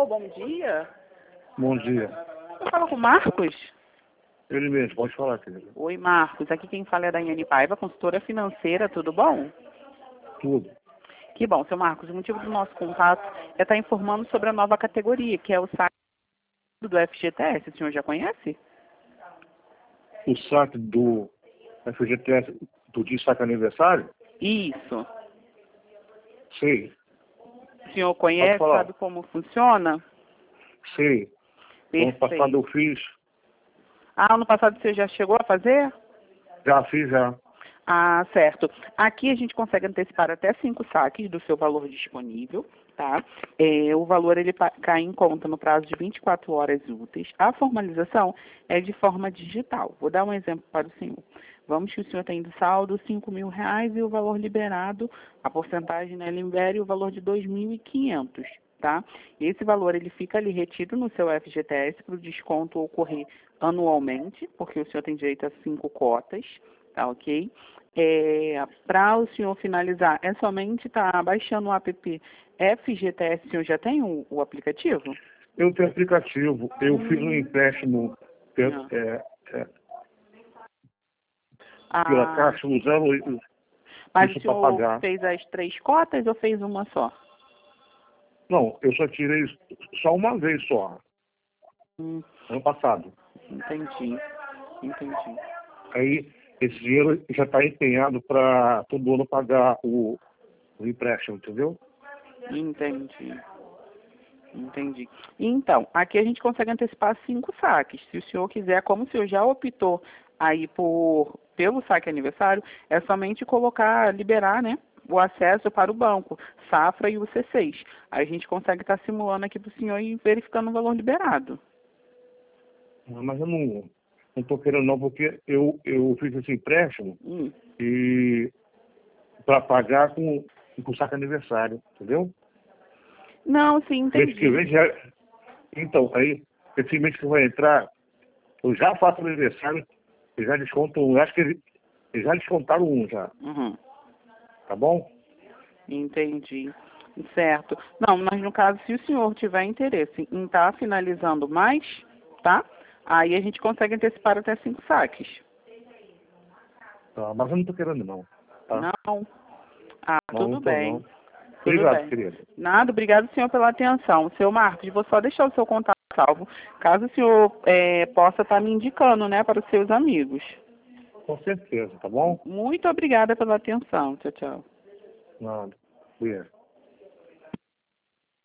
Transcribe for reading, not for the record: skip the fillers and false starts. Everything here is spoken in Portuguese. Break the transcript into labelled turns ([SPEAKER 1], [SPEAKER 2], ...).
[SPEAKER 1] bom dia.
[SPEAKER 2] Bom dia.
[SPEAKER 1] Eu falo com o Marcos?
[SPEAKER 2] Ele mesmo, pode falar, querido.
[SPEAKER 1] Oi, Marcos. Aqui quem fala é a Daiane Paiva, consultora financeira, tudo bom?
[SPEAKER 2] Tudo.
[SPEAKER 1] Que bom, seu Marcos. O motivo do nosso contato é estar informando sobre a nova categoria, que é o saque do FGTS. O senhor já conhece?
[SPEAKER 2] O saque do FGTS do dia saque aniversário?
[SPEAKER 1] Isso.
[SPEAKER 2] Sei.
[SPEAKER 1] O senhor conhece,
[SPEAKER 2] falar.
[SPEAKER 1] sabe como funciona?
[SPEAKER 2] Sei. Ano passado
[SPEAKER 1] Perfeito.
[SPEAKER 2] eu fiz.
[SPEAKER 1] Ah, ano passado você já chegou a fazer?
[SPEAKER 2] Já fiz, já.
[SPEAKER 1] Ah, certo. Aqui a gente consegue antecipar até 5 saques do seu valor disponível, tá? O valor ele cai em conta no prazo de 24 horas úteis. A formalização é de forma digital. Vou dar um exemplo para o senhor. Vamos que o senhor tem de saldo R$ 5.000 e o valor liberado, a porcentagem na libere o valor de 2.500, tá? Esse valor ele fica ali retido no seu FGTS para o desconto ocorrer anualmente, porque o senhor tem direito a 5 cotas, tá ok? Para o senhor finalizar, é somente estar baixando o app FGTS. O senhor já tem o aplicativo?
[SPEAKER 2] Eu tenho aplicativo. Eu fiz um empréstimo pela Caixa usando
[SPEAKER 1] Mas
[SPEAKER 2] isso
[SPEAKER 1] o
[SPEAKER 2] para
[SPEAKER 1] senhor
[SPEAKER 2] pagar.
[SPEAKER 1] fez as 3 cotas ou fez uma só?
[SPEAKER 2] Não, eu só tirei só uma vez só. Ano passado.
[SPEAKER 1] Entendi.
[SPEAKER 2] Aí esse dinheiro já está empenhado para todo ano pagar o empréstimo, entendeu?
[SPEAKER 1] Entendi. Então, aqui a gente consegue antecipar 5 saques. Se o senhor quiser, como o senhor já optou aí pelo saque aniversário, é somente liberar, né, o acesso para o banco, Safra e o C6. Aí a gente consegue estar simulando aqui para o senhor e verificando o valor liberado.
[SPEAKER 2] Mas eu não estou querendo não, porque eu fiz esse empréstimo e para pagar com saque aniversário, entendeu?
[SPEAKER 1] Não, sim, entendi.
[SPEAKER 2] Mês que vem já. Então, aí, esse mês que vai entrar, eu já faço aniversário, eu já desconto um, acho que eles já descontaram um já. Tá bom?
[SPEAKER 1] Entendi. Certo. Não, mas no caso, se o senhor tiver interesse em estar finalizando mais, tá? Aí a gente consegue antecipar até 5 saques.
[SPEAKER 2] Tá, mas eu não estou querendo não. Tá?
[SPEAKER 1] Não? Ah,
[SPEAKER 2] Não,
[SPEAKER 1] tudo
[SPEAKER 2] não tô,
[SPEAKER 1] bem.
[SPEAKER 2] não.
[SPEAKER 1] Tudo
[SPEAKER 2] Obrigado,
[SPEAKER 1] bem.
[SPEAKER 2] querido.
[SPEAKER 1] Nada, obrigado, senhor, pela atenção. Seu Marcos, vou só deixar o seu contato salvo, caso o senhor possa estar me indicando, né, para os seus amigos.
[SPEAKER 2] Com certeza, tá bom?
[SPEAKER 1] Muito obrigada pela atenção. Tchau, tchau.
[SPEAKER 2] Nada. Obrigado.